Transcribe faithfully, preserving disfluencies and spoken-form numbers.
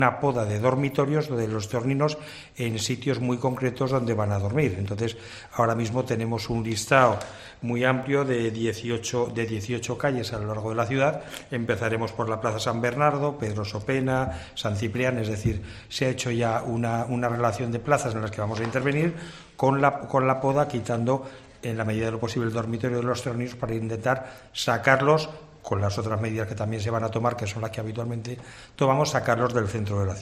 una poda de dormitorios de los torninos en sitios muy concretos donde van a dormir. Entonces, ahora mismo tenemos un listado muy amplio de dieciocho, de dieciocho calles a lo largo de la ciudad. Empezaremos por la Plaza San Bernardo, Pedro Sopena, San Ciprián, es decir, se ha hecho ya una, una relación de plazas en las que vamos a intervenir con la, con la poda, quitando en la medida de lo posible el dormitorio de los torninos para intentar sacarlos, con las otras medidas que también se van a tomar, que son las que habitualmente tomamos, sacarlos del centro de la ciudad.